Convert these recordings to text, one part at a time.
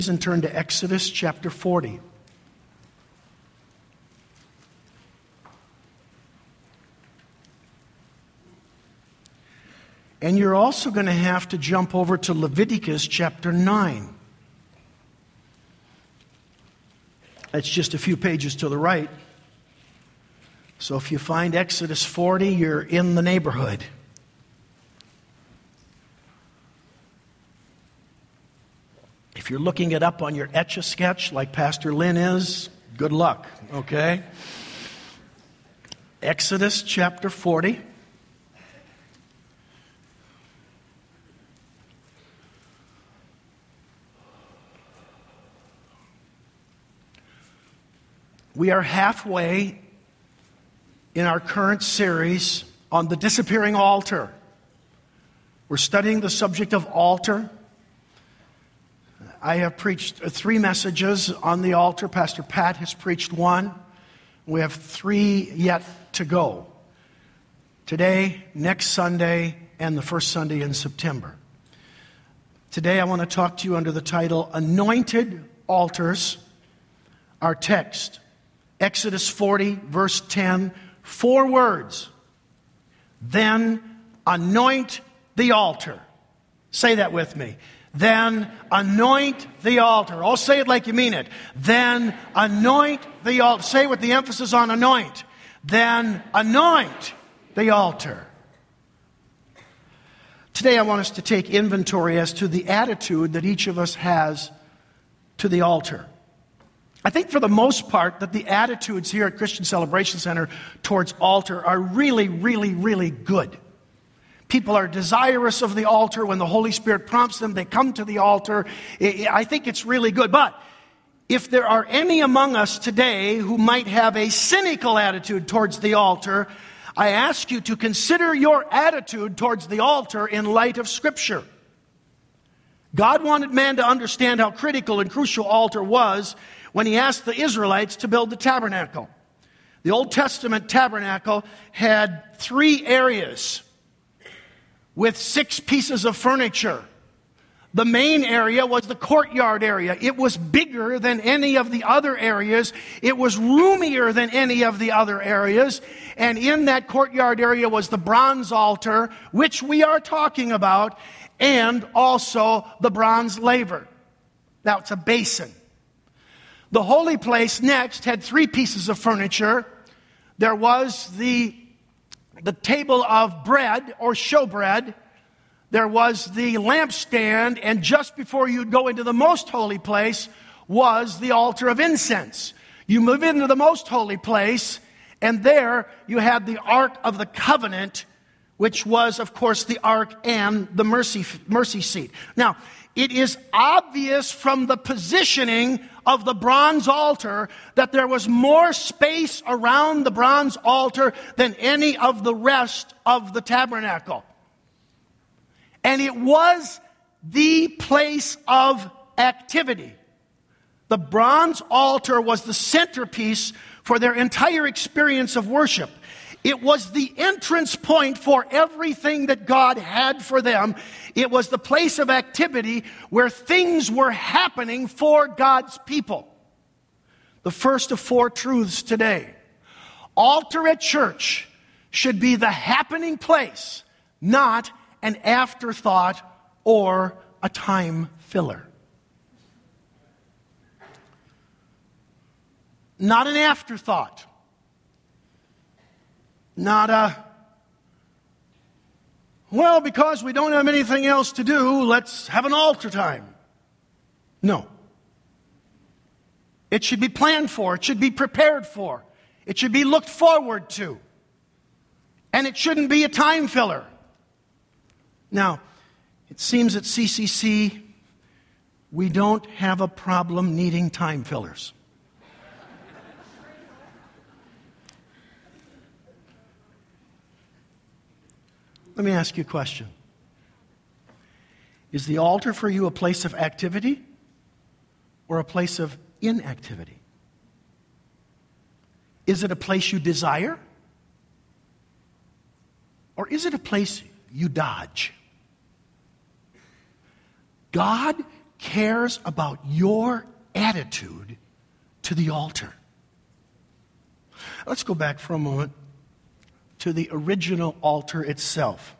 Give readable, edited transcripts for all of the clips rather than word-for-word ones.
And turn to Exodus chapter 40. And you're also going to have to jump over to Leviticus chapter 9. That's just a few pages to the right. So if you find Exodus 40, you're in the neighborhood. If you're looking it up on your Etch-a-Sketch like Pastor Lynn is, good luck, okay? Exodus chapter 40. We are halfway in our current series on the disappearing altar. We're studying the subject of altar. I have preached 3 messages on the altar. Pastor Pat has preached 1. We have 3 yet to go. Today, next Sunday, and the first Sunday in September. Today I want to talk to you under the title, Anointed Altars. Our text, Exodus 40, verse 10, 4 words. Then anoint the altar. Say that with me. Then anoint the altar. Oh, say it like you mean it. Then anoint the altar. Say it with the emphasis on anoint. Then anoint the altar. Today I want us to take inventory as to the attitude that each of us has to the altar. I think for the most part that the attitudes here at Christian Celebration Center towards altar are really, really, really good. People are desirous of the altar. When the Holy Spirit prompts them, they come to the altar. I think it's really good. But if there are any among us today who might have a cynical attitude towards the altar, I ask you to consider your attitude towards the altar in light of Scripture. God wanted man to understand how critical and crucial altar was when He asked the Israelites to build the tabernacle. The Old Testament tabernacle had 3 areas with 6 pieces of furniture. The main area was the courtyard area. It was bigger than any of the other areas. It was roomier than any of the other areas. And in that courtyard area was the bronze altar, which we are talking about, and also the bronze laver. Now, it's a basin. The holy place next had 3 pieces of furniture. There was the table of bread or showbread. There was the lampstand, and just before you'd go into the most holy place was the altar of incense. You move into the most holy place, and there you had the Ark of the Covenant, which was, of course, the Ark and the mercy seat. Now, it is obvious from the positioning of the bronze altar that there was more space around the bronze altar than any of the rest of the tabernacle. And it was the place of activity. The bronze altar was the centerpiece for their entire experience of worship. It was the entrance point for everything that God had for them. It was the place of activity where things were happening for God's people. The first of 4 truths today. Altar at church should be the happening place, not an afterthought or a time filler. Not an afterthought. Not well, because we don't have anything else to do, let's have an altar time. No. It should be planned for. It should be prepared for. It should be looked forward to. And it shouldn't be a time filler. Now, it seems at CCC, we don't have a problem needing time fillers. Let me ask you a question. Is the altar for you a place of activity or a place of inactivity? Is it a place you desire? Or is it a place you dodge? God cares about your attitude to the altar. Let's go back for a moment to the original altar itself.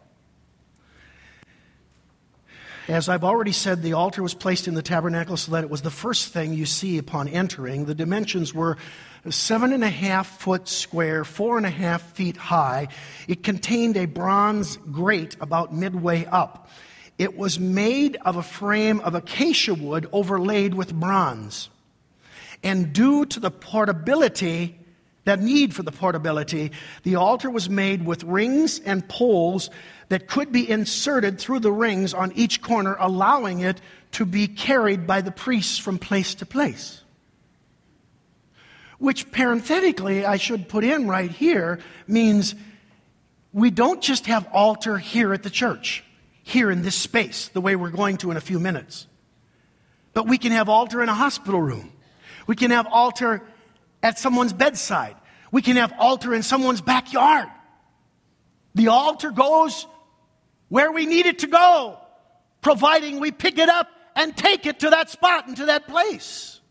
As I've already said, the altar was placed in the tabernacle so that it was the first thing you see upon entering. The dimensions were 7.5 foot square, 4.5 feet high. It contained a bronze grate about midway up. It was made of a frame of acacia wood overlaid with bronze. And due to the portability, that need for the portability, the altar was made with rings and poles that could be inserted through the rings on each corner, allowing it to be carried by the priests from place to place. Which parenthetically, I should put in right here, means we don't just have altar here at the church, here in this space, the way we're going to in a few minutes. But we can have altar in a hospital room. We can have altar at someone's bedside. We can have altar in someone's backyard. The altar goes where we need it to go, providing we pick it up and take it to that spot and to that place.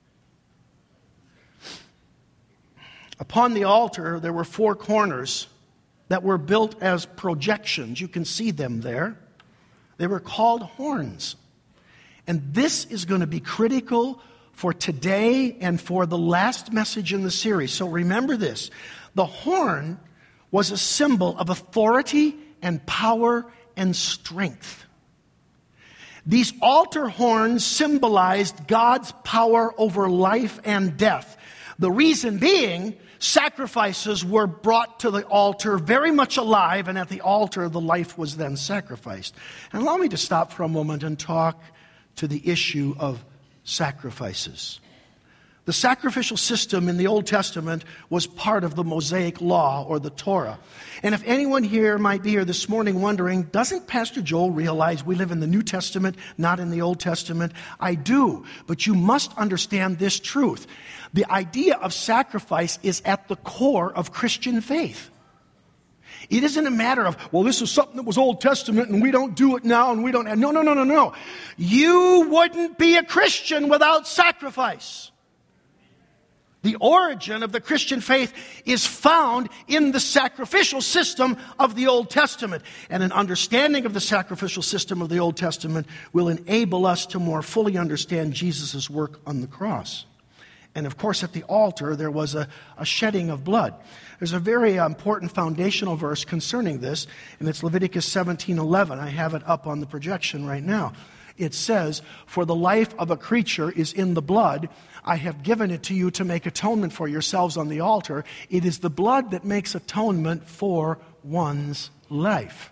Upon the altar, there were 4 corners that were built as projections. You can see them there. They were called horns. And this is going to be critical for today and for the last message in the series. So remember this. The horn was a symbol of authority and power and strength. These altar horns symbolized God's power over life and death. The reason being, sacrifices were brought to the altar very much alive, and at the altar the life was then sacrificed. And allow me to stop for a moment and talk to the issue of sacrifices. The sacrificial system in the Old Testament was part of the Mosaic Law or the Torah. And if anyone here might be here this morning wondering, doesn't Pastor Joel realize we live in the New Testament, not in the Old Testament? I do, but you must understand this truth. The idea of sacrifice is at the core of Christian faith. It isn't a matter of, well, this is something that was Old Testament and we don't do it now and we don't. No. You wouldn't be a Christian without sacrifice. The origin of the Christian faith is found in the sacrificial system of the Old Testament. And an understanding of the sacrificial system of the Old Testament will enable us to more fully understand Jesus' work on the cross. And of course, at the altar, there was a shedding of blood. There's a very important foundational verse concerning this, and it's Leviticus 17:11. I have it up on the projection right now. It says, "For the life of a creature is in the blood. I have given it to you to make atonement for yourselves on the altar. It is the blood that makes atonement for one's life."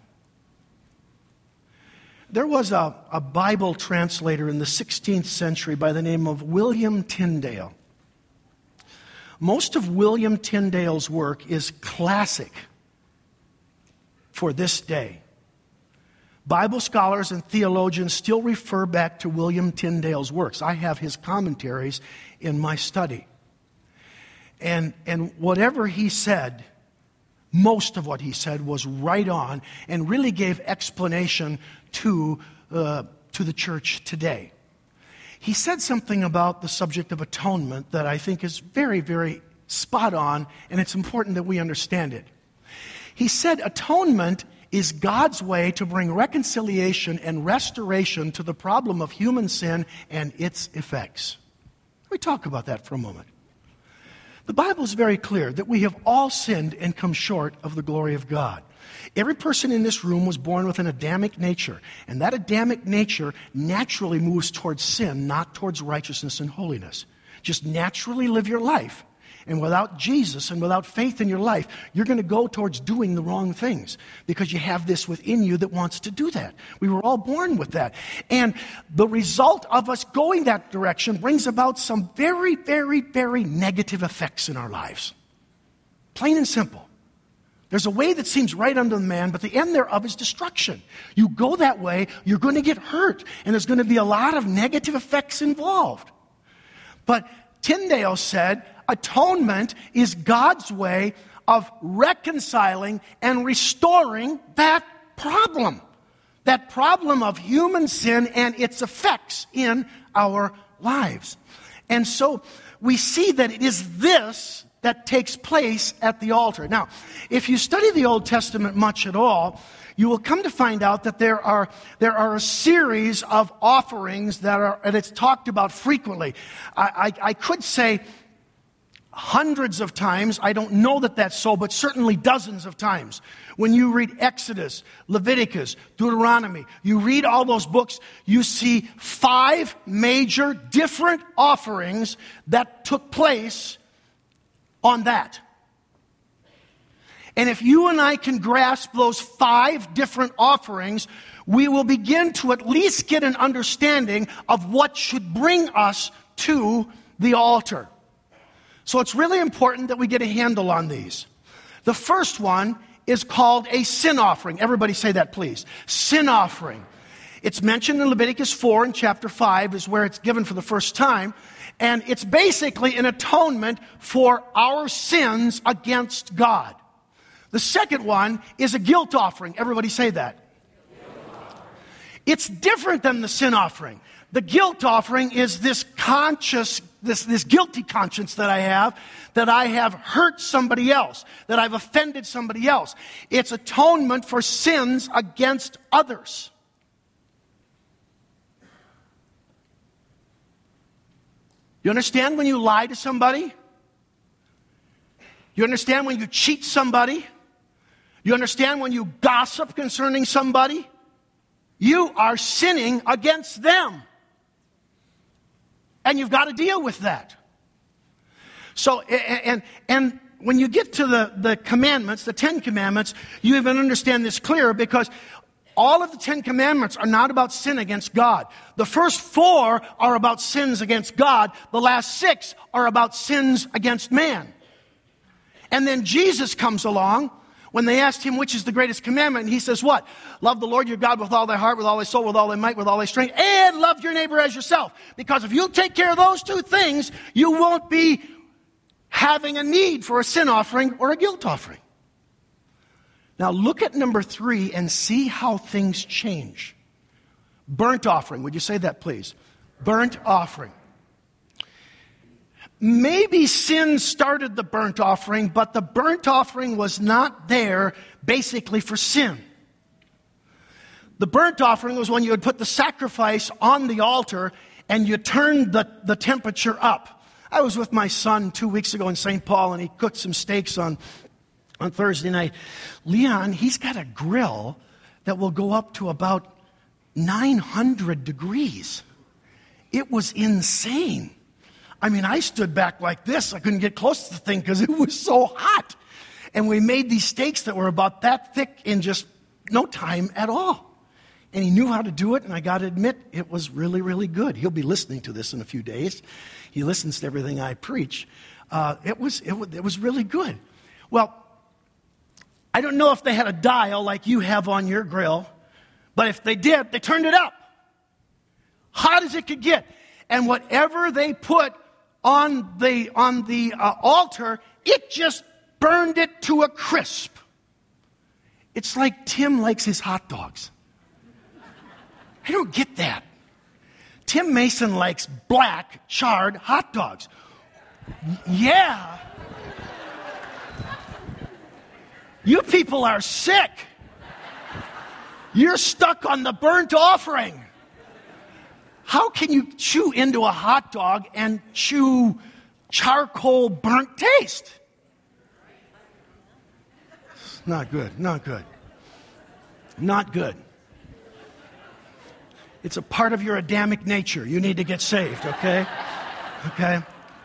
There was a Bible translator in the 16th century by the name of William Tyndale. Most of William Tyndale's work is classic for this day. Bible scholars and theologians still refer back to William Tyndale's works. I have his commentaries in my study. And whatever he said, most of what he said was right on and really gave explanation to the church today. He said something about the subject of atonement that I think is very, very spot on, and it's important that we understand it. He said atonement is God's way to bring reconciliation and restoration to the problem of human sin and its effects. Let me talk about that for a moment. The Bible is very clear that we have all sinned and come short of the glory of God. Every person in this room was born with an Adamic nature, and that Adamic nature naturally moves towards sin, not towards righteousness and holiness. Just naturally live your life. And without Jesus and without faith in your life, you're going to go towards doing the wrong things because you have this within you that wants to do that. We were all born with that. And the result of us going that direction brings about some very, very, very negative effects in our lives. Plain and simple. There's a way that seems right unto the man, but the end thereof is destruction. You go that way, you're going to get hurt, and there's going to be a lot of negative effects involved. But Tyndale said, atonement is God's way of reconciling and restoring that problem. That problem of human sin and its effects in our lives. And so we see that it is this that takes place at the altar. Now, if you study the Old Testament much at all, you will come to find out that there are a series of offerings and it's talked about frequently. I could say hundreds of times. I don't know that that's so, but certainly dozens of times. When you read Exodus, Leviticus, Deuteronomy, you read all those books, you see 5 major different offerings that took place on that. And if you and I can grasp those 5 different offerings, we will begin to at least get an understanding of what should bring us to the altar. So it's really important that we get a handle on these. The first one is called a sin offering. Everybody say that, please. Sin offering. It's mentioned in Leviticus 4 in chapter 5 is where it's given for the first time. And it's basically an atonement for our sins against God. The second one is a guilt offering. Everybody say that. It's different than the sin offering. The guilt offering is this guilty conscience that I have hurt somebody else, that I've offended somebody else. It's atonement for sins against others. You understand when you lie to somebody? You understand when you cheat somebody? You understand when you gossip concerning somebody? You are sinning against them. And you've got to deal with that. So, and when you get to the commandments, the 10 commandments, you even understand this clearer because all of the 10 commandments are not about sin against God. The first 4 are about sins against God. The last 6 are about sins against man. And then Jesus comes along when they asked him which is the greatest commandment, and he says what? Love the Lord your God with all thy heart, with all thy soul, with all thy might, with all thy strength, and love your neighbor as yourself. Because if you take care of those 2 things, you won't be having a need for a sin offering or a guilt offering. Now look at number 3 and see how things change. Burnt offering. Would you say that, please? Burnt offering. Maybe sin started the burnt offering, but the burnt offering was not there basically for sin. The burnt offering was when you would put the sacrifice on the altar and you turned the temperature up. I was with my son 2 weeks ago in St. Paul and he cooked some steaks on Thursday night. Leon, he's got a grill that will go up to about 900 degrees. It was insane. I mean, I stood back like this. I couldn't get close to the thing because it was so hot. And we made these steaks that were about that thick in just no time at all. And he knew how to do it, and I got to admit, it was really, really good. He'll be listening to this in a few days. He listens to everything I preach. It was really good. Well, I don't know if they had a dial like you have on your grill, but if they did, they turned it up. Hot as it could get. And whatever they put on the altar, it just burned it to a crisp. It's like Tim likes his hot dogs. I don't get that. Tim Mason likes black, charred hot dogs. Yeah. You people are sick. You're stuck on the burnt offering. How can you chew into a hot dog and chew charcoal burnt taste? Not good, not good. Not good. It's a part of your Adamic nature. You need to get saved, okay? Okay?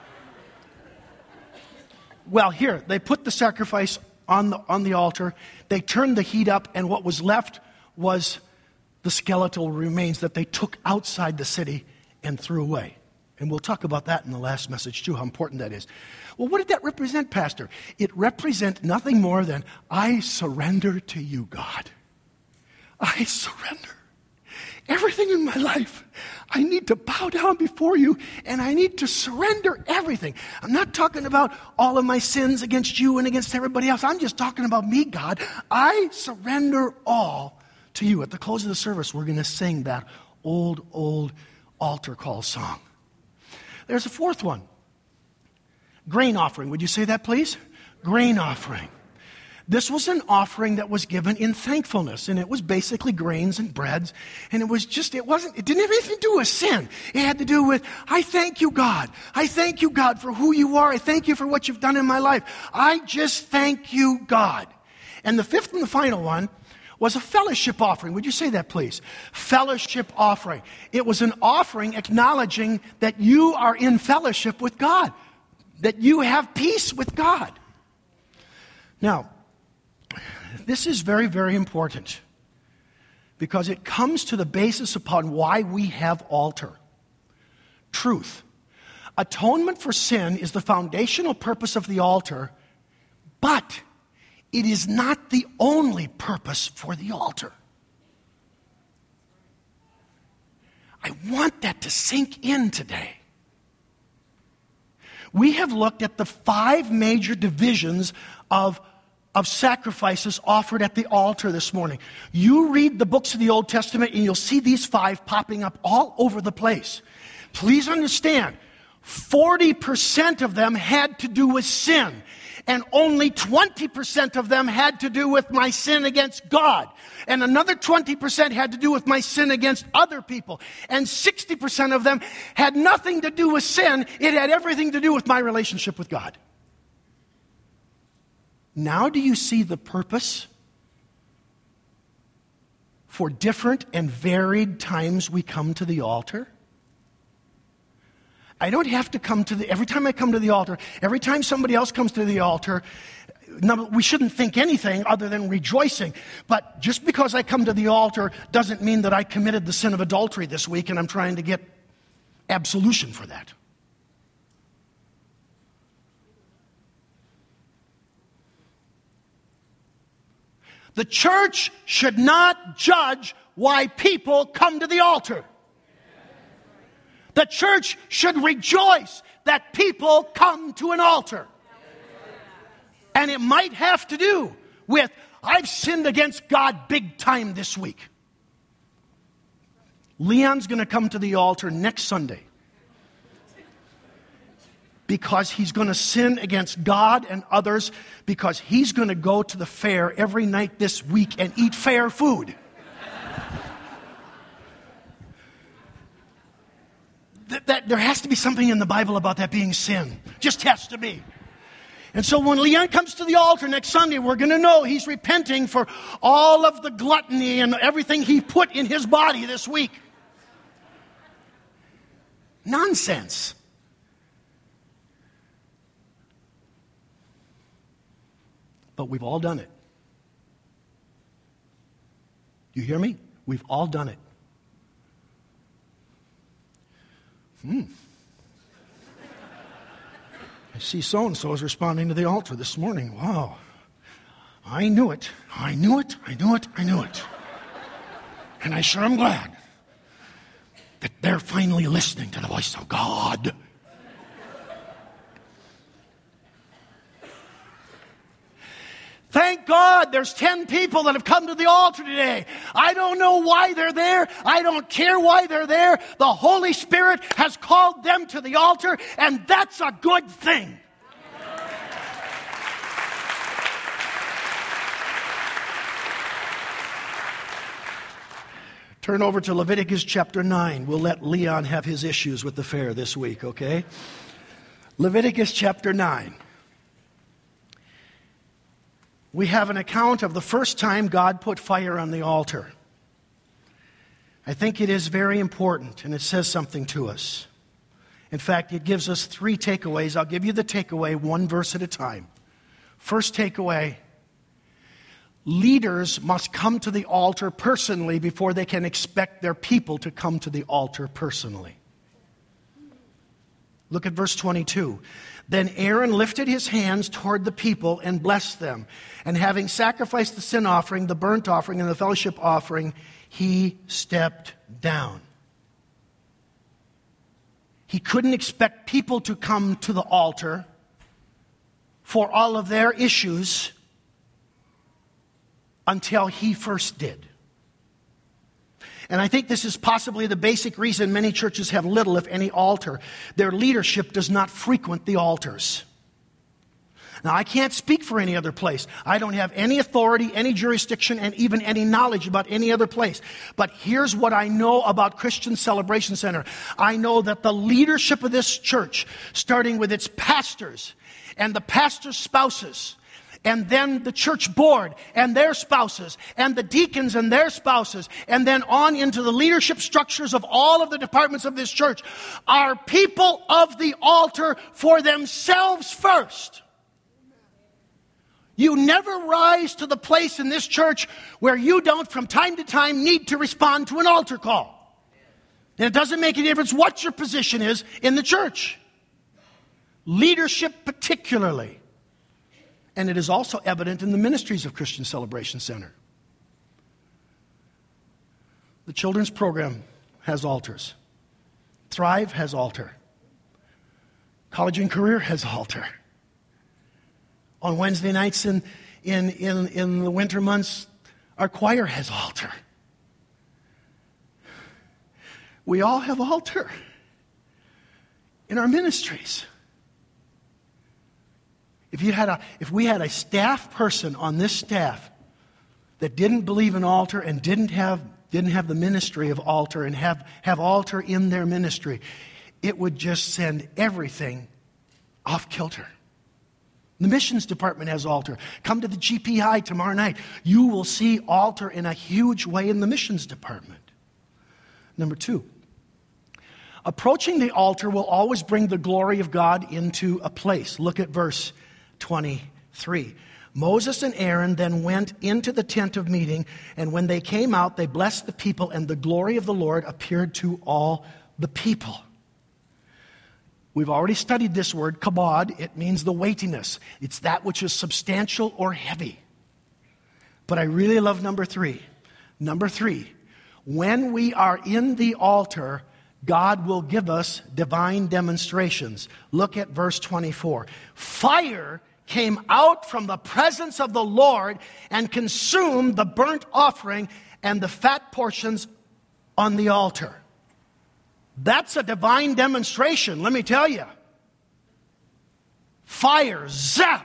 Well, here, they put the sacrifice on the altar. They turned the heat up, and what was left was the skeletal remains that they took outside the city and threw away. And we'll talk about that in the last message too, how important that is. Well, what did that represent, Pastor? It represents nothing more than, I surrender to you, God. I surrender. Everything in my life, I need to bow down before you, and I need to surrender everything. I'm not talking about all of my sins against you and against everybody else. I'm just talking about me, God. I surrender all to you. At the close of the service, we're going to sing that old altar call song. There's a fourth one. Grain offering. Would you say that, please? Grain offering. This was an offering that was given in thankfulness, and it was basically grains and breads, and it didn't have anything to do with sin. It had to do with, I thank you, God. I thank you, God, for who you are. I thank you for what you've done in my life. I just thank you, God. And the fifth and the final one was a fellowship offering. Would you say that, please? Fellowship offering. It was an offering acknowledging that you are in fellowship with God, that you have peace with God. Now, this is very, very important because it comes to the basis upon why we have altar. Truth. Atonement for sin is the foundational purpose of the altar, but it is not the only purpose for the altar. I want that to sink in today. We have looked at the 5 major divisions of sacrifices offered at the altar this morning. You read the books of the Old Testament and you'll see these 5 popping up all over the place. Please understand, 40% of them had to do with sin, and only 20% of them had to do with my sin against God. And another 20% had to do with my sin against other people. And 60% of them had nothing to do with sin. It had everything to do with my relationship with God. Now do you see the purpose for different and varied times we come to the altar? I don't have to come to every time I come to the altar, every time somebody else comes to the altar, we shouldn't think anything other than rejoicing. But just because I come to the altar doesn't mean that I committed the sin of adultery this week and I'm trying to get absolution for that. The church should not judge why people come to the altar. The church should rejoice that people come to an altar. And it might have to do with, I've sinned against God big time this week. Leon's going to come to the altar next Sunday because he's going to sin against God and others, because he's going to go to the fair every night this week and eat fair food. That there has to be something in the Bible about that being sin. Just has to be. And so when Leon comes to the altar next Sunday, we're going to know he's repenting for all of the gluttony and everything he put in his body this week. Nonsense. But we've all done it. You hear me? We've all done it. I see so-and-so is responding to the altar this morning. Wow. I knew it. I knew it. I knew it. I knew it. And I sure am glad that they're finally listening to the voice of God. Thank God there's 10 people that have come to the altar today. I don't know why they're there. I don't care why they're there. The Holy Spirit has called them to the altar, and that's a good thing. Turn over to Leviticus chapter 9. We'll let Leon have his issues with the fair this week, okay? Leviticus chapter 9. We have an account of the first time God put fire on the altar. I think it is very important, and it says something to us. In fact, it gives us 3 takeaways. I'll give you the takeaway one verse at a time. First takeaway: leaders must come to the altar personally before they can expect their people to come to the altar personally. Look at verse 22. Then Aaron lifted his hands toward the people and blessed them. And having sacrificed the sin offering, the burnt offering, and the fellowship offering, he stepped down. He couldn't expect people to come to the altar for all of their issues until he first did. And I think this is possibly the basic reason many churches have little, if any, altar. Their leadership does not frequent the altars. Now, I can't speak for any other place. I don't have any authority, any jurisdiction, and even any knowledge about any other place. But here's what I know about Christian Celebration Center. I know that the leadership of this church, starting with its pastors and the pastors' spouses, and then the church board and their spouses, and the deacons and their spouses, and then on into the leadership structures of all of the departments of this church, are people of the altar for themselves first. You never rise to the place in this church where you don't, from time to time, need to respond to an altar call. And it doesn't make any difference what your position is in the church. Leadership particularly. And it is also evident in the ministries of Christian Celebration Center. The children's program has altars. Thrive has altar. College and Career has altar. On Wednesday nights in the winter months, our choir has altar. We all have altar in our ministries. If we had a staff person on this staff that didn't believe in altar and didn't have the ministry of altar and have altar in their ministry, it would just send everything off kilter. The missions department has altar. Come to the GPI tomorrow night. You will see altar in a huge way in the missions department. Number 2, approaching the altar will always bring the glory of God into a place. Look at verse 23. Moses and Aaron then went into the tent of meeting, and when they came out, they blessed the people, and the glory of the Lord appeared to all the people. We've already studied this word, kabod. It means the weightiness. It's that which is substantial or heavy. But I really love number 3. Number 3, when we are in the altar, God will give us divine demonstrations. Look at verse 24. Fire came out from the presence of the Lord and consumed the burnt offering and the fat portions on the altar. That's a divine demonstration, let me tell you. Fire, zap.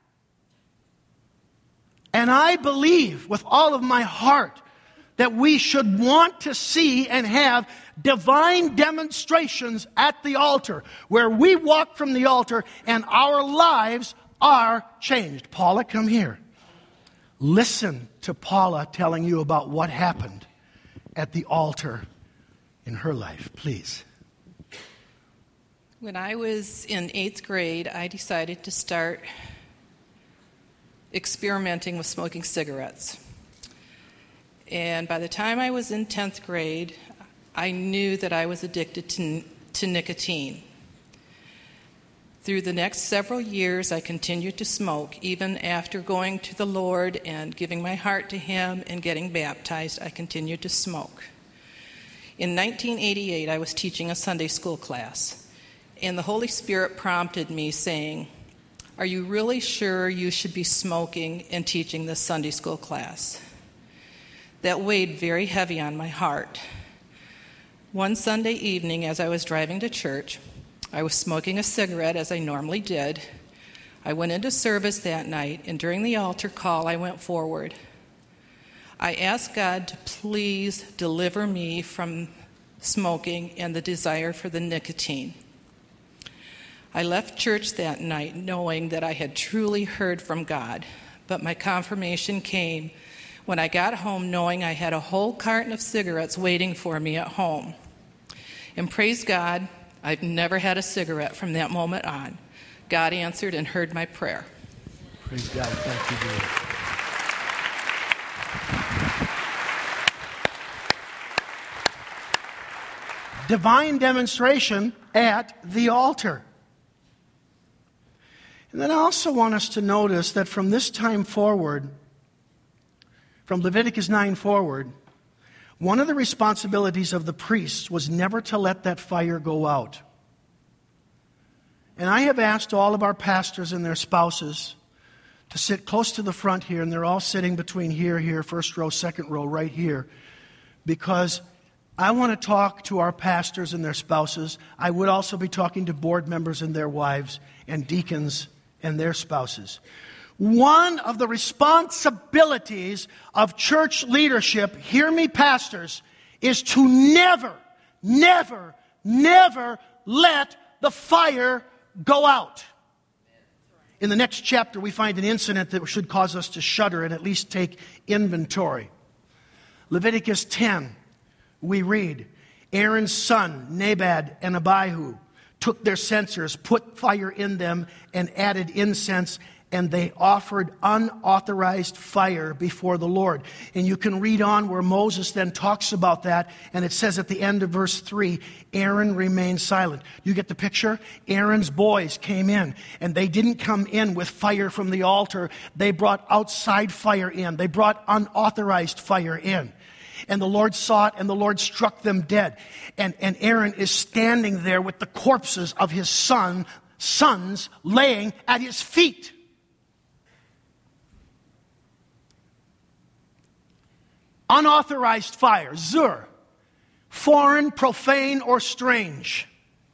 And I believe with all of my heart that we should want to see and have divine demonstrations at the altar, where we walk from the altar and our lives are changed. Paula, come here. Listen to Paula telling you about what happened at the altar in her life, please. When I was in 8th grade, I decided to start experimenting with smoking cigarettes. And by the time I was in 10th grade, I knew that I was addicted to nicotine. Through the next several years, I continued to smoke. Even after going to the Lord and giving my heart to Him and getting baptized, I continued to smoke. In 1988, I was teaching a Sunday school class, and the Holy Spirit prompted me saying, "Are you really sure you should be smoking and teaching this Sunday school class?" That weighed very heavy on my heart. One Sunday evening, as I was driving to church, I was smoking a cigarette as I normally did. I went into service that night, and during the altar call, I went forward. I asked God to please deliver me from smoking and the desire for the nicotine. I left church that night knowing that I had truly heard from God, but my confirmation came when I got home knowing I had a whole carton of cigarettes waiting for me at home. And praise God, I've never had a cigarette from that moment on. God answered and heard my prayer. Praise God. Thank you, dear. Divine demonstration at the altar. And then I also want us to notice that from this time forward, from Leviticus 9 forward, one of the responsibilities of the priests was never to let that fire go out. And I have asked all of our pastors and their spouses to sit close to the front here, and they're all sitting between here, first row, second row, right here, because I want to talk to our pastors and their spouses. I would also be talking to board members and their wives and deacons and their spouses. One of the responsibilities of church leadership, hear me pastors, is to never, never, never let the fire go out. In the next chapter, we find an incident that should cause us to shudder and at least take inventory. Leviticus 10, we read, Aaron's son, Nadab and Abihu, took their censers, put fire in them, and added incense, and they offered unauthorized fire before the Lord. And you can read on where Moses then talks about that, and it says at the end of verse 3, Aaron remained silent. You get the picture? Aaron's boys came in, and they didn't come in with fire from the altar. They brought outside fire in. They brought unauthorized fire in. And the Lord saw it, and the Lord struck them dead. And Aaron is standing there with the corpses of his sons laying at his feet. Unauthorized fire, zur, foreign, profane, or strange.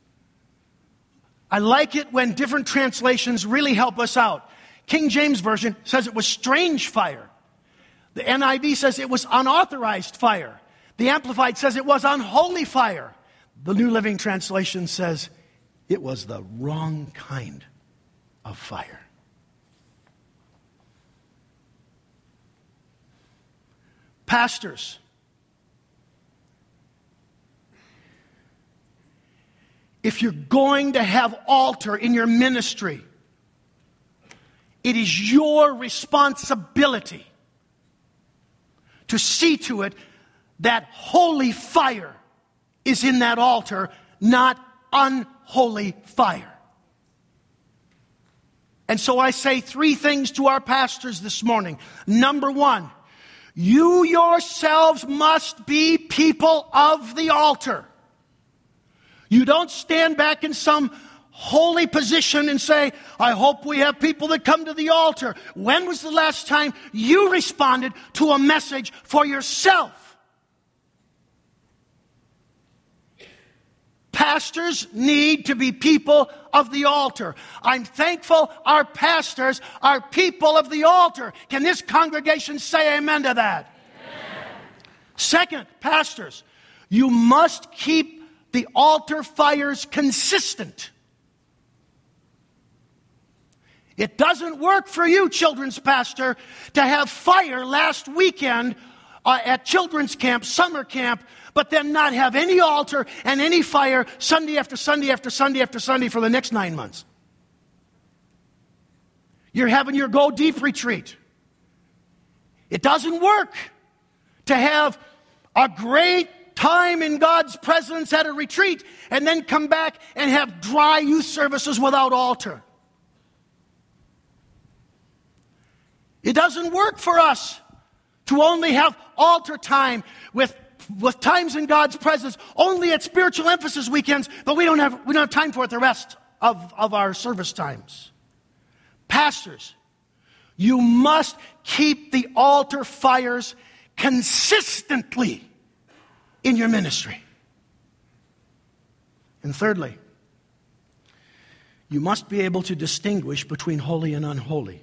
I like it when different translations really help us out. King James Version says it was strange fire. The NIV says it was unauthorized fire. The Amplified says it was unholy fire. The New Living Translation says it was the wrong kind of fire. Pastors, if you're going to have altar in your ministry, it is your responsibility to see to it that holy fire is in that altar, not unholy fire. And so I say three things to our pastors this morning. Number one, you yourselves must be people of the altar. You don't stand back in some holy position and say, I hope we have people that come to the altar. When was the last time you responded to a message for yourself? Pastors need to be people of the altar. I'm thankful our pastors are people of the altar. Can this congregation say amen to that? Amen. Second, pastors, you must keep the altar fires consistent. It doesn't work for you, children's pastor, to have fire last weekend at children's camp, summer camp, but then not have any altar and any fire Sunday after Sunday after Sunday after Sunday for the next 9 months. You're having your Go Deep retreat. It doesn't work to have a great time in God's presence at a retreat and then come back and have dry youth services without altar. It doesn't work for us to only have altar time with times in God's presence only at spiritual emphasis weekends, but we don't have time for it the rest of our service times. Pastors, you must keep the altar fires consistently in your ministry. And thirdly, you must be able to distinguish between holy and unholy.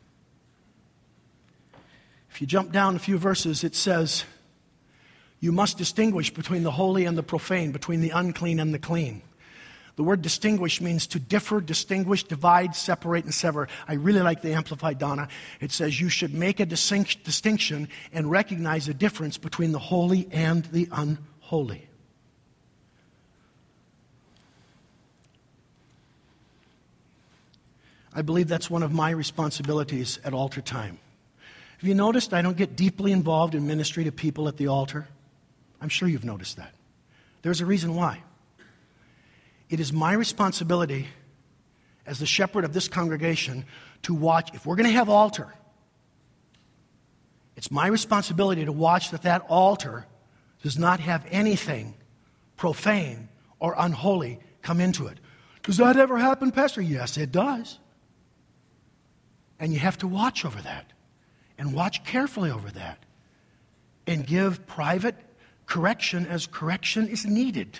If you jump down a few verses, it says, you must distinguish between the holy and the profane, between the unclean and the clean. The word distinguish means to differ, distinguish, divide, separate, and sever. I really like the Amplified, Donna. It says you should make a distinction and recognize a difference between the holy and the unholy. I believe that's one of my responsibilities at altar time. Have you noticed I don't get deeply involved in ministry to people at the altar? I'm sure you've noticed that. There's a reason why. It is my responsibility as the shepherd of this congregation to watch. If we're going to have altar, it's my responsibility to watch that altar does not have anything profane or unholy come into it. Does that ever happen, Pastor? Yes, it does. And you have to watch over that and watch carefully over that and give private correction as correction is needed.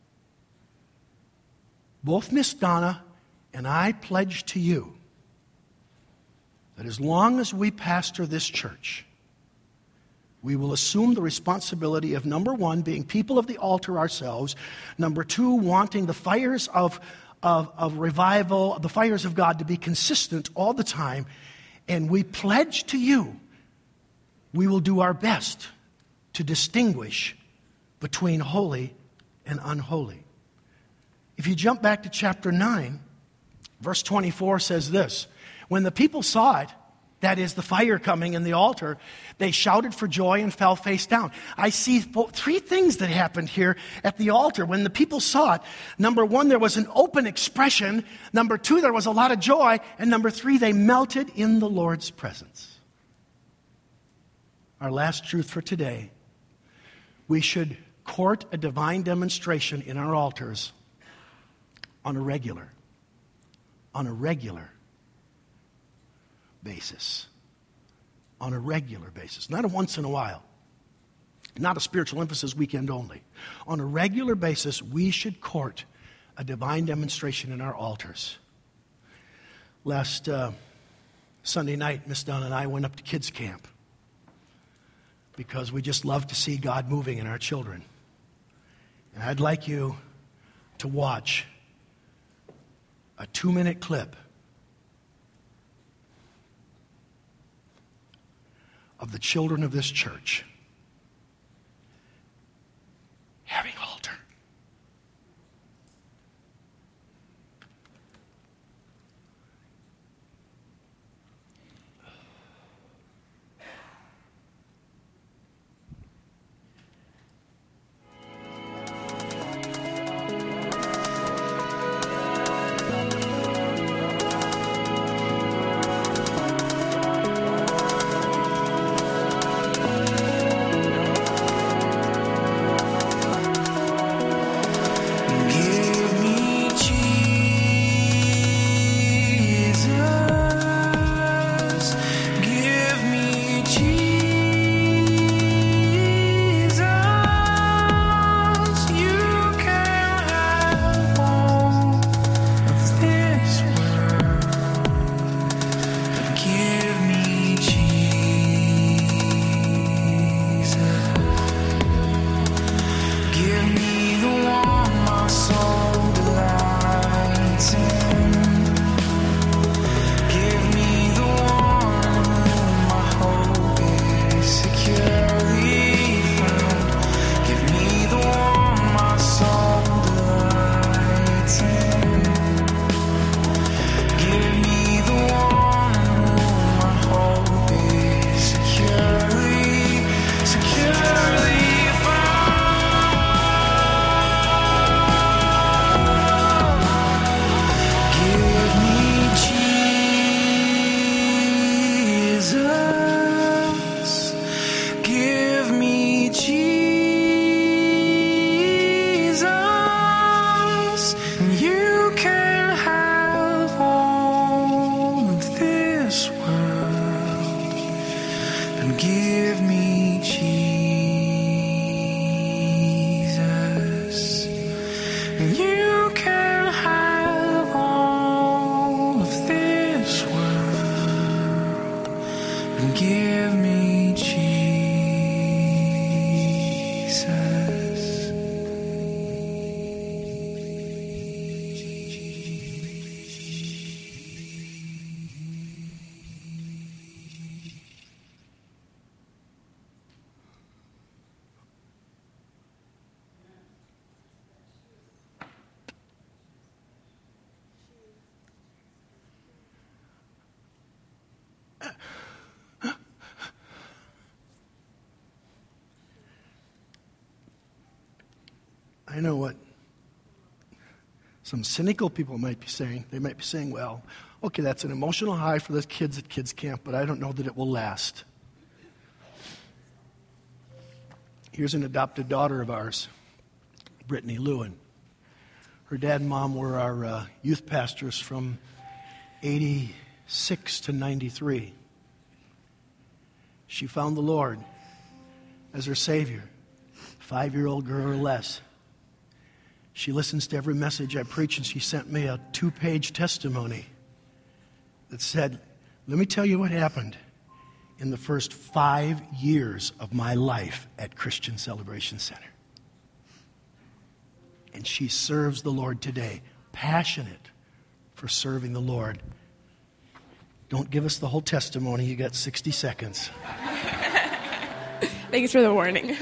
Both Miss Donna and I pledge to you that as long as we pastor this church, we will assume the responsibility of, number one, being people of the altar ourselves, number two, wanting the fires of revival, the fires of God to be consistent all the time, and we pledge to you, we will do our best to distinguish between holy and unholy. If you jump back to chapter 9, verse 24 says this, when the people saw it, that is the fire coming in the altar, they shouted for joy and fell face down. I see three things that happened here at the altar. When the people saw it, number one, there was an open expression. Number two, there was a lot of joy. And number three, they melted in the Lord's presence. Our last truth for today, we should court a divine demonstration in our altars on a regular basis. On a regular basis. Not a once in a while. Not a spiritual emphasis weekend only. On a regular basis, we should court a divine demonstration in our altars. Last Sunday night, Miss Donna and I went up to kids camp because we just love to see God moving in our children. And I'd like you to watch a 2-minute clip of the children of this church having altar. I know what some cynical people might be saying. They might be saying, well, okay, that's an emotional high for the kids at kids camp, but I don't know that it will last. Here's an adopted daughter of ours, Brittany Lewin. Her dad and mom were our youth pastors from 86 to 93. She found the Lord as her Savior 5-year-old girl or less. She listens to every message I preach, and she sent me a 2-page testimony that said, let me tell you what happened in the first 5 years of my life at Christian Celebration Center. And she serves the Lord today, passionate for serving the Lord. Don't give us the whole testimony. You got 60 seconds. Thanks for the warning.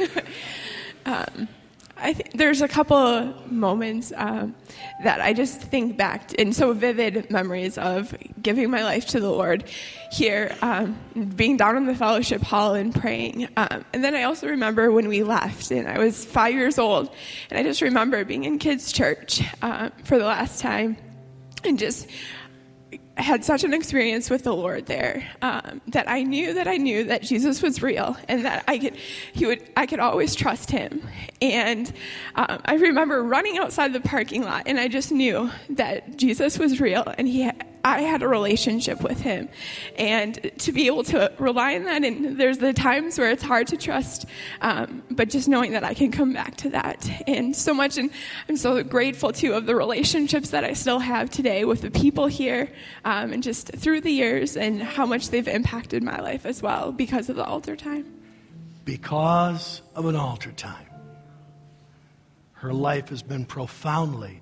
I think there's a couple moments that I just think back to, and so vivid memories of giving my life to the Lord here, being down in the fellowship hall and praying. And then I also remember when we left, and I was 5 years old, and I just remember being in kids' church for the last time, and just had such an experience with the Lord there, that I knew that Jesus was real, and that I could always trust him. And I remember running outside the parking lot, and I just knew that Jesus was real, and I had a relationship with him. And to be able to rely on that, and there's the times where it's hard to trust, but just knowing that I can come back to that. And so much, and I'm so grateful too of the relationships that I still have today with the people here, and just through the years, and how much they've impacted my life as well because of the altar time. Because of an altar time, her life has been profoundly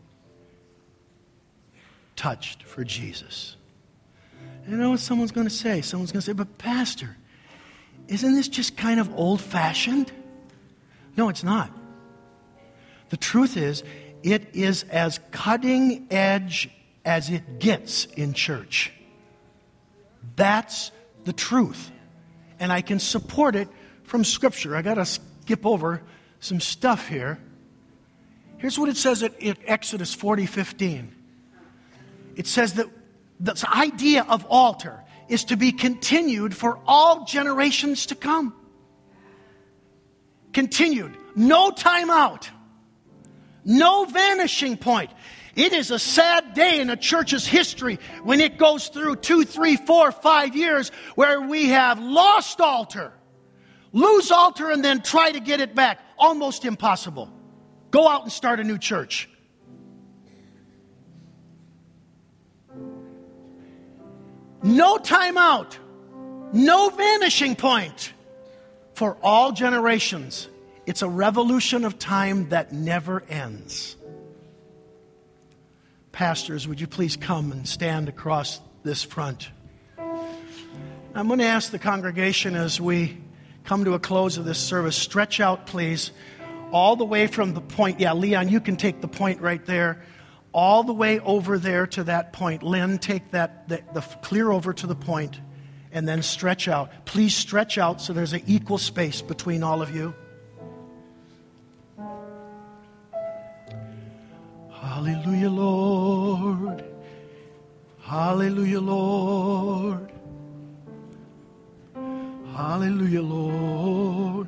touched for Jesus. You know what someone's going to say? Someone's going to say, but Pastor, isn't this just kind of old-fashioned? No, it's not. The truth is, it is as cutting edge as it gets in church. That's the truth. And I can support it from Scripture. I got to skip over some stuff here. Here's what it says at Exodus 40:15. It says that the idea of altar is to be continued for all generations to come. Continued. No time out. No vanishing point. It is a sad day in a church's history when it goes through 2, 3, 4, 5 years where we have lost altar, lose altar, and then try to get it back. Almost impossible. Go out and start a new church. No time out. No vanishing point for all generations. It's a revolution of time that never ends. Pastors, would you please come and stand across this front? I'm going to ask the congregation as we come to a close of this service, stretch out, please, all the way from the point. Yeah, Leon, you can take the point right there. All the way over there to that point. Lynn, take the clear over to the point and then stretch out. Please stretch out so there's an equal space between all of you. Hallelujah, Lord. Hallelujah, Lord. Hallelujah, Lord.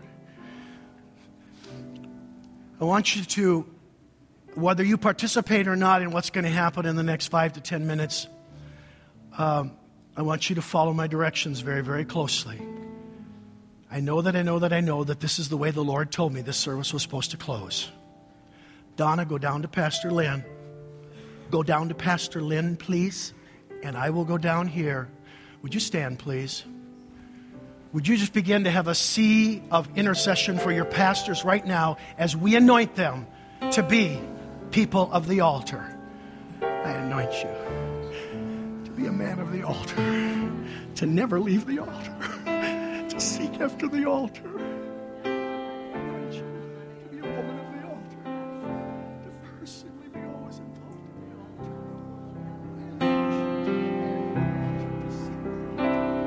I want you to, whether you participate or not in what's going to happen in the next 5 to 10 minutes, I want you to follow my directions very, very closely. I know that this is the way the Lord told me this service was supposed to close. Donna, go down to Pastor Lynn. Go down to Pastor Lynn, please. And I will go down here. Would you stand, please? Would you just begin to have a sea of intercession for your pastors right now as we anoint them to be people of the altar? I anoint you to be a man of the altar, to never leave the altar, to seek after the altar. I anoint you to be a woman of the altar, to personally be always involved in the altar. I anoint you to seek the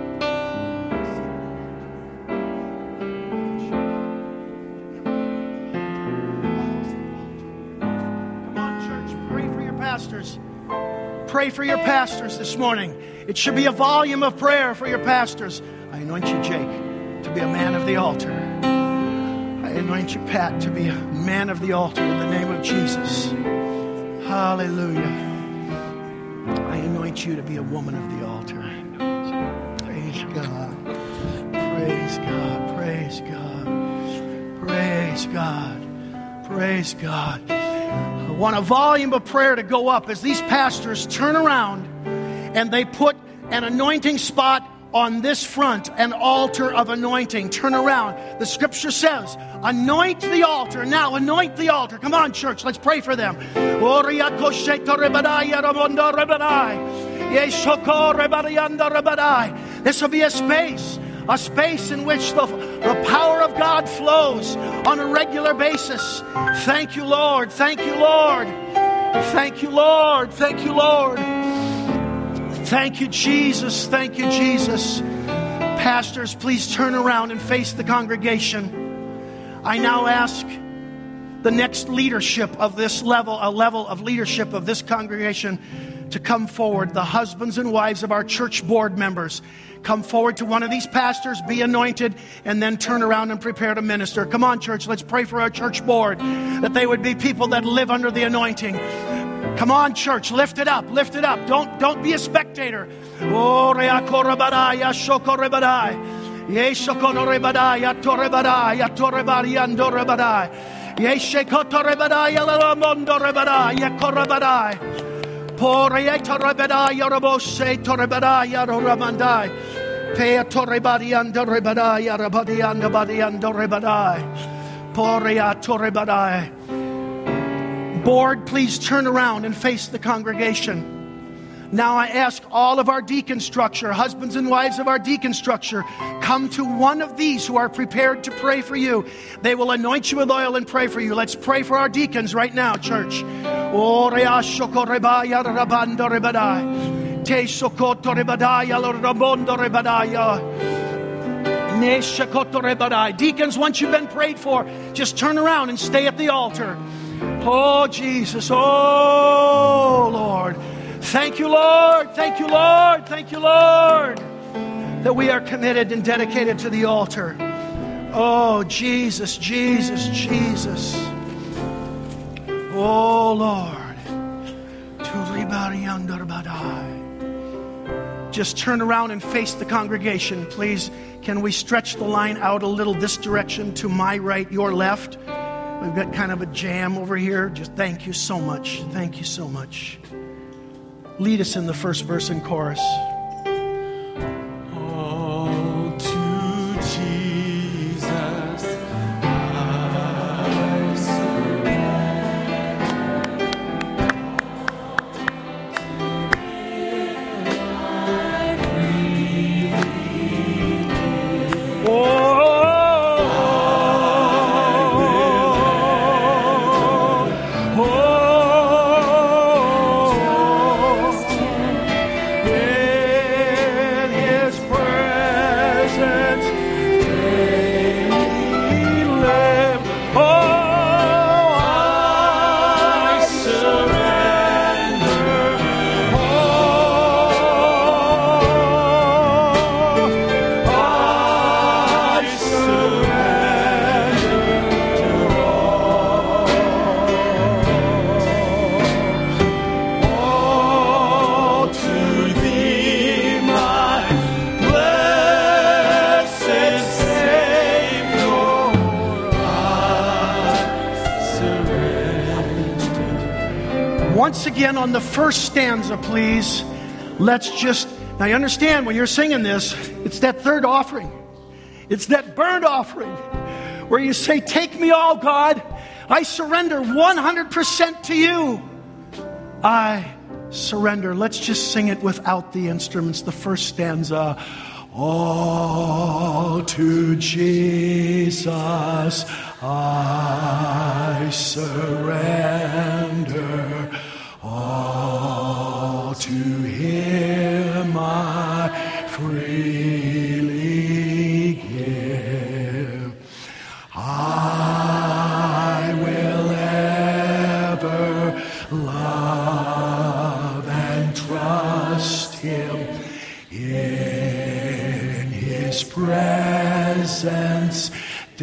altar. Come on, church, pray for your pastors. Pray for your pastors this morning. It should be a volume of prayer for your pastors. I anoint you, Jake, to be a man of the altar. I anoint you, Pat, to be a man of the altar in the name of Jesus. Hallelujah. I anoint you to be a woman of the altar. Praise God. Praise God. Praise God. Praise God. Praise God. I want a volume of prayer to go up as these pastors turn around and they put an anointing spot on this front, an altar of anointing. Turn around. The scripture says, anoint the altar. Now, anoint the altar. Come on, church. Let's pray for them. This will be a space in which the power of God flows on a regular basis. Thank you, Lord. Thank you, Lord. Thank you, Lord. Thank you, Lord. Thank you, Jesus. Thank you, Jesus. Pastors, please turn around and face the congregation. I now ask the next leadership of this level, a level of leadership of this congregation, to come forward. The husbands and wives of our church board members, come forward to one of these pastors, be anointed, and then turn around and prepare to minister. Come on, church, let's pray for our church board, that they would be people that live under the anointing. Come on, church, lift it up, lift it up. Don't be a spectator. Oh, reakorabadaya, shokorebadai. Yeshokorebadaya, torebadaya, torebadiandorebadai. Yeshekotorebadaya, lamondorebadaya, korabadai. Poreatorebadaya, robose, torebadaya, roramandai. Pea torebadiandorebadaya, rabadiandobadiandorebadai. Poreatorebadai. Board, please turn around and face the congregation. Now I ask all of our deacon structure, husbands and wives of our deacon structure, come to one of these who are prepared to pray for you. They will anoint you with oil and pray for you. Let's pray for our deacons right now, church. Deacons, once you've been prayed for, just turn around and stay at the altar. Oh, Jesus. Oh, Lord. Thank you, Lord. Thank you, Lord. Thank you, Lord, that we are committed and dedicated to the altar. Oh, Jesus, Jesus, Jesus. Oh, Lord. Just turn around and face the congregation. Please, can we stretch the line out a little this direction to my right, your left? We've got kind of a jam over here. Just thank you so much. Thank you so much. Lead us in the first verse and chorus. Oh, to Jesus I surrender. Oh. Once again on the first stanza, please. Let's just, now you understand when you're singing this, it's that third offering. It's that burnt offering where you say, take me all, God. I surrender 100% to you. I surrender. Let's just sing it without the instruments. The first stanza. All to Jesus I surrender. All to Him I freely give. I will ever love and trust Him in His presence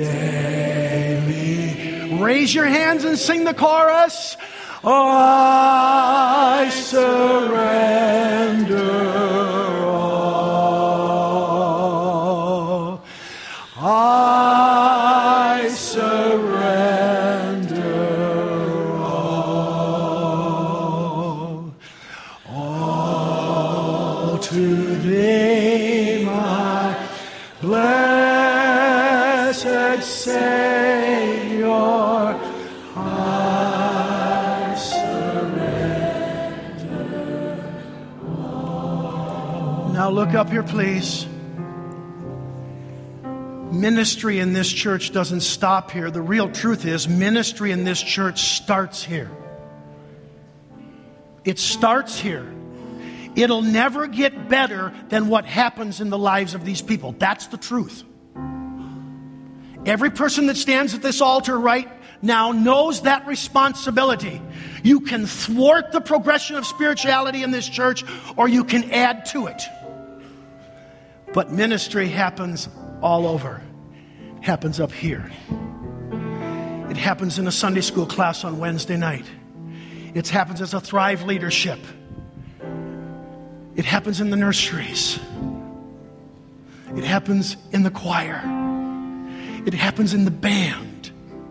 daily. Raise your hands and sing the chorus. Oh, I surrender all. I surrender to thee, my blessed Savior, I surrender all. Now look up here, please. Ministry in this church doesn't stop here. The real truth is ministry in this church starts here. It starts here. It'll never get better than what happens in the lives of these people. That's the truth. Every person that stands at this altar right now knows that responsibility. You can thwart the progression of spirituality in this church, or you can add to it. But ministry happens all over. It happens up here. It happens in a Sunday school class on Wednesday night. It happens as a Thrive leadership. It happens in the nurseries. It happens in the choir. It happens in the band.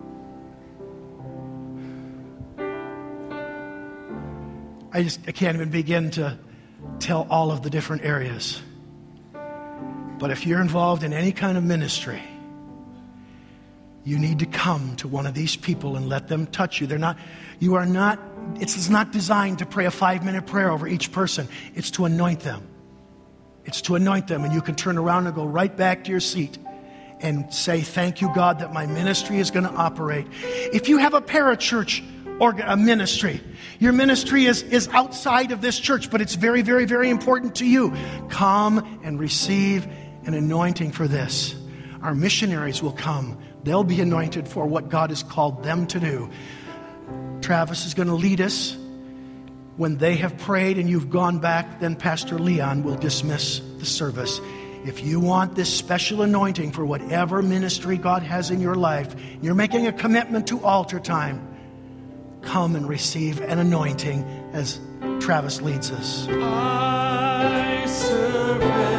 I can't even begin to tell all of the different areas. But if you're involved in any kind of ministry, you need to come to one of these people and let them touch you. It's not designed to pray a 5-minute prayer over each person. It's to anoint them. It's to anoint them, and you can turn around and go right back to your seat and say, thank you, God, that my ministry is going to operate. If you have a parachurch or a ministry, your ministry is outside of this church, but it's very, very, very important to you. Come and receive an anointing for this. Our missionaries will come. They'll be anointed for what God has called them to do. Travis is going to lead us. When they have prayed and you've gone back, then Pastor Leon will dismiss the service. If you want this special anointing for whatever ministry God has in your life, you're making a commitment to altar time, come and receive an anointing as Travis leads us. I surrender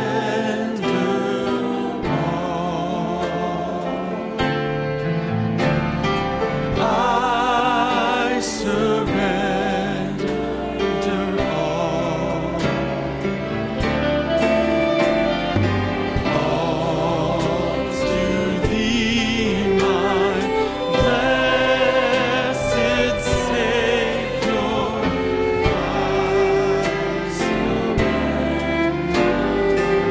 all. I surrender all. All to thee, my blessed Savior, I surrender.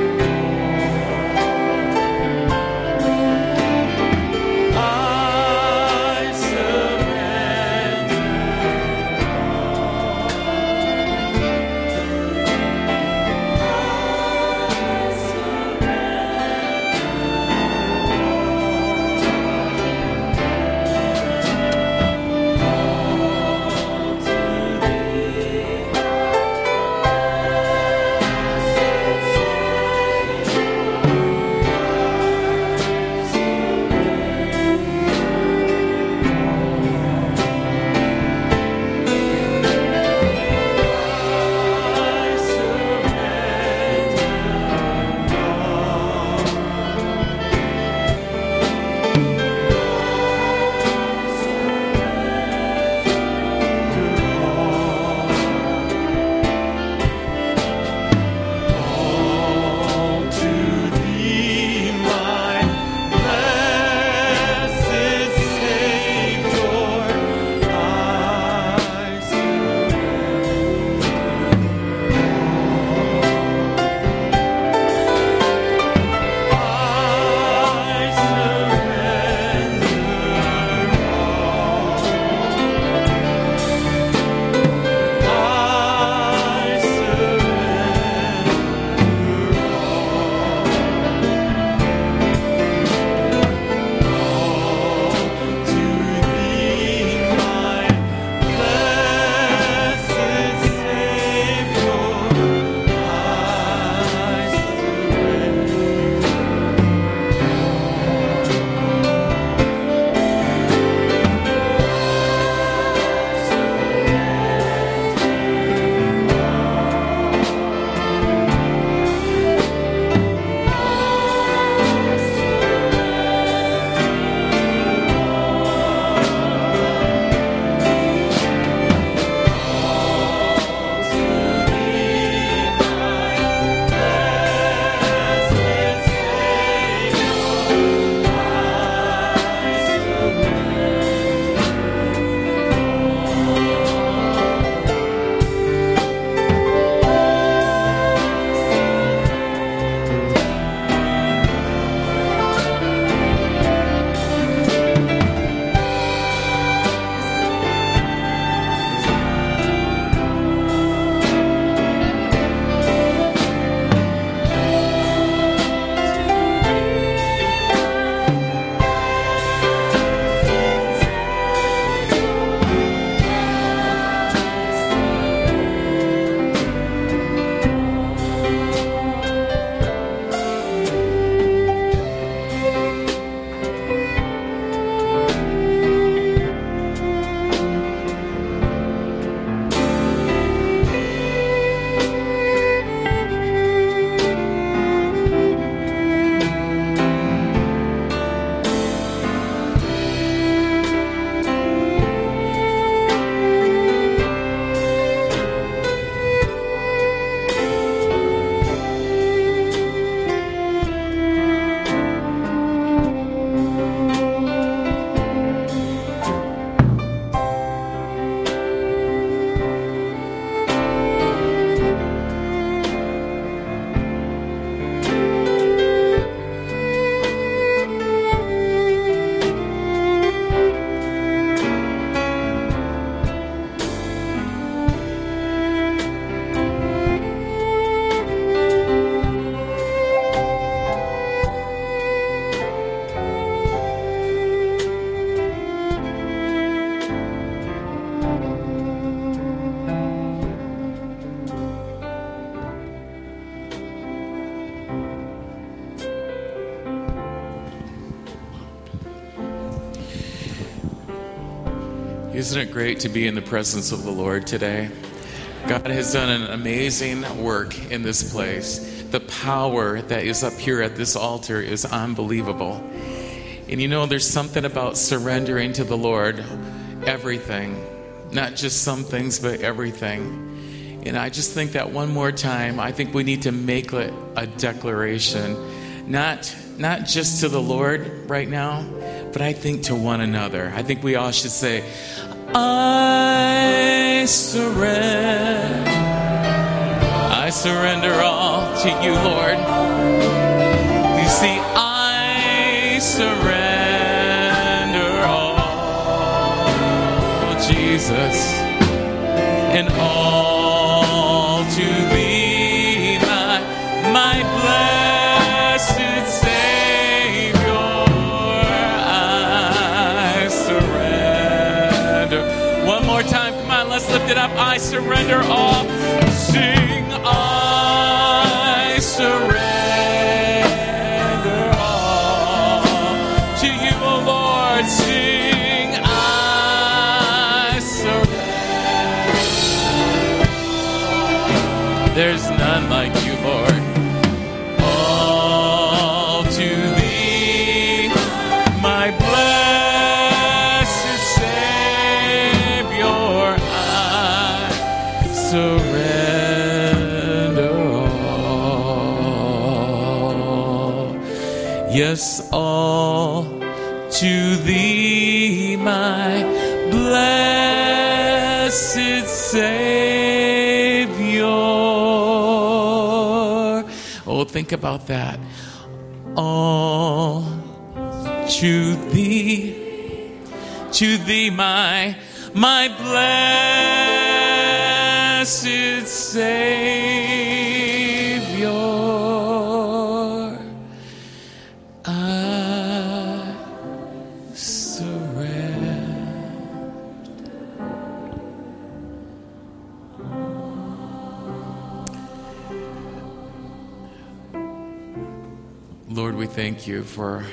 Isn't it great to be in the presence of the Lord today? God has done an amazing work in this place. The power that is up here at this altar is unbelievable. And you know, there's something about surrendering to the Lord everything. Not just some things, but everything. And I just think that one more time, I think we need to make it a declaration. Not just to the Lord right now, but I think to one another. I think we all should say, I surrender all to you, Lord. You see, I surrender all, Jesus, and all to thee, my blessed Savior. I surrender. One more time, come on, let's lift it up. I surrender all. Sing, I surrender all to you, O Lord. Sing, I surrender. There's none like you, Lord. All to thee, my blessed Savior, I surrender all. Yes, all to thee, my blessed Savior. Oh, think about that. All to thee, my blessed Savior. I surrender. Lord, we thank you for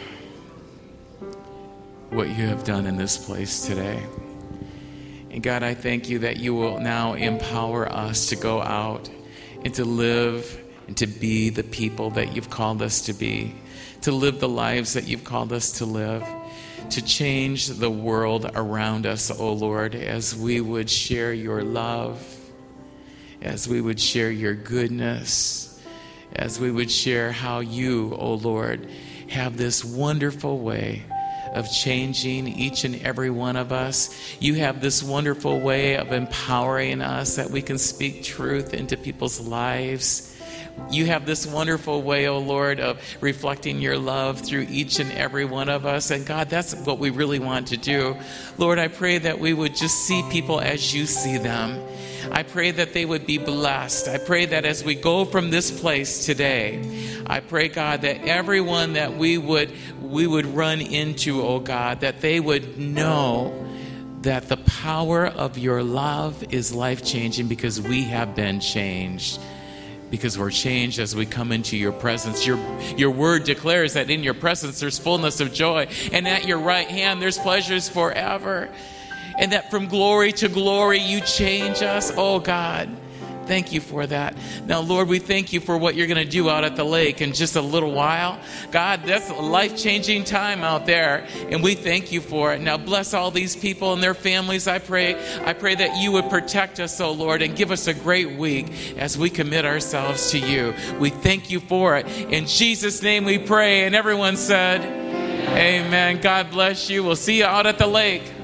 what you have done in this place today. And God, I thank you that you will now empower us to go out and to live and to be the people that you've called us to be, to live the lives that you've called us to live, to change the world around us, oh Lord, as we would share your love, as we would share your goodness, as we would share how you, oh Lord, have this wonderful way of changing each and every one of us. You have this wonderful way of empowering us that we can speak truth into people's lives. You have this wonderful way, oh Lord, of reflecting your love through each and every one of us. And God, that's what we really want to do. Lord, I pray that we would just see people as you see them. I pray that they would be blessed. I pray that as we go from this place today, I pray, God, that everyone that we would run into, oh God, that they would know that the power of your love is life-changing because we have been changed. Because we're changed as we come into your presence. Your word declares that in your presence there's fullness of joy, and at your right hand there's pleasures forever. And that from glory to glory you change us. Oh God, thank you for that. Now, Lord, we thank you for what you're going to do out at the lake in just a little while. God, that's a life-changing time out there, and we thank you for it. Now, bless all these people and their families, I pray. I pray that you would protect us, oh Lord, and give us a great week as we commit ourselves to you. We thank you for it. In Jesus' name we pray, and everyone said, amen. God bless you. We'll see you out at the lake.